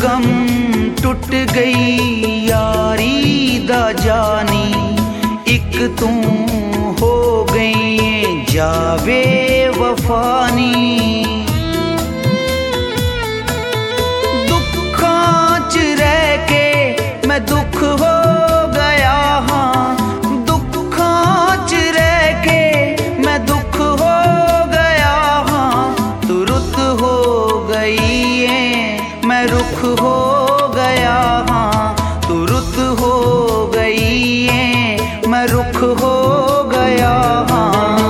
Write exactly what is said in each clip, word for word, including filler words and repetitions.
गम टुट गई यारी दा जानी, एक तू हो गई जावे वफानी। दुखां च रह के मैं दुख हो गया हाँ, दुखां च रह के मैं दुख हो गया हाँ। तू रुत हो गई है मैं रुख हो गया हाँ, तू रुत हो गई है मैं रुख हो गया हाँ।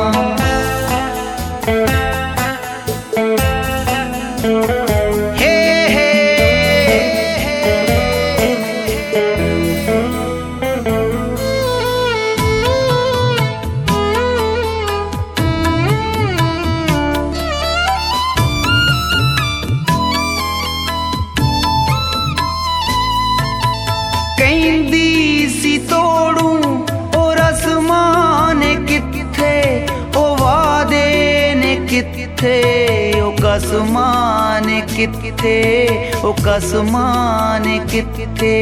कहंदी सी तोड़ूं और आसमान किथे, ओ वादे ने किथे, ओ कसमान किथे, ओ कसमान किथे।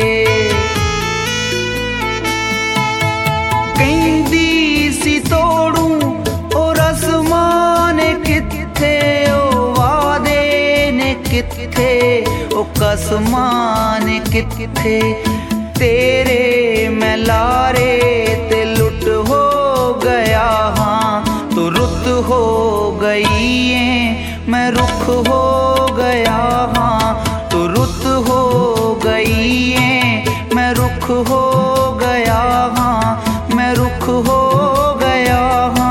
कहंदी सी तोड़ूं और आसमान किथे, ओ वादे ने किथे, ओ कसमान किथे। तेरे मैं लारे ते लुट हो गया हाँ, तो रुत हो गई है मैं रुख हो गया हाँ, तो रुत हो गई है मैं रुख हो गया हाँ, मैं रुख हो गया हाँ।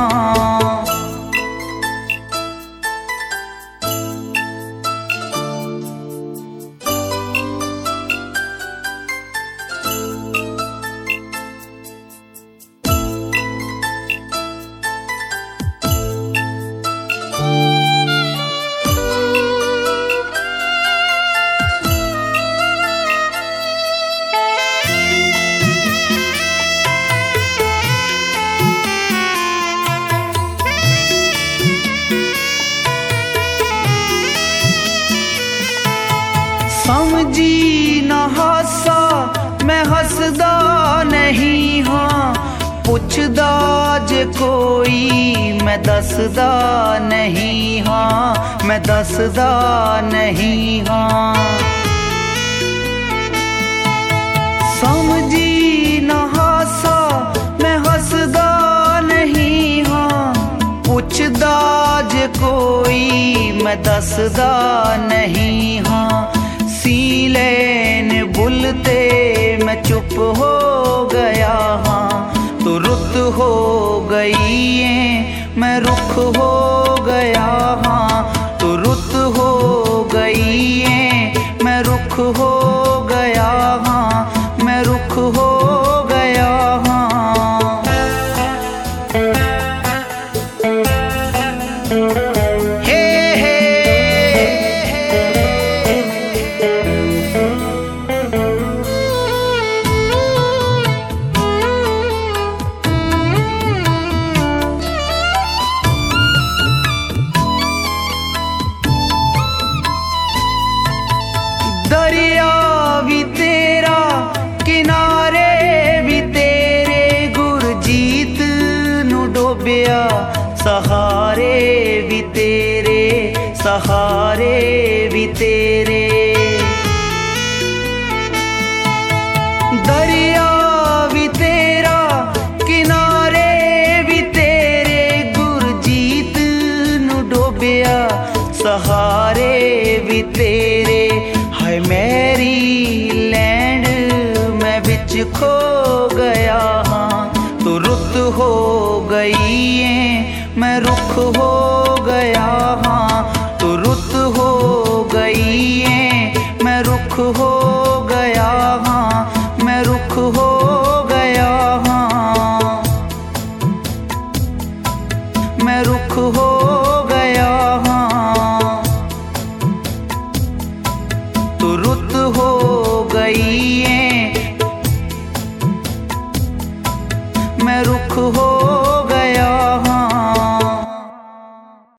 समझी न हासा मैं हसदा नहीं हाँ, पुछदा जे कोई मैं दसदा नहीं हाँ, मैं दसदा नहीं हाँ। समझी न हासा मैं हसदा नहीं हाँ, पुछदा जे कोई मैं दसदा नहीं हाँ। सी लेन बुलते मैं चुप हो गया हाँ, तो रुत हो गई है मैं रुख हो गया हाँ, तो रुत हो गई है मैं रुख हो गया हाँ, मैं रुख हो गया हाँ। दरिया भी तेरा किनारे भी तेरे, गुरजीत नू डोबिया सहारे भी तेरे, सहारे भी तेरे। दरिया भी तेरा किनारे भी तेरे, गुरजीत नू डोबिया सहारे भी तेरे। हाय मेरी लैंड मैं बिच खो गया हाँ, तो रुत हो गई है मैं रुख हो गया हाँ, तो रुत हो गई है मैं रुख हो गया हाँ, मैं रुख हो गया हाँ, मैं रुख हो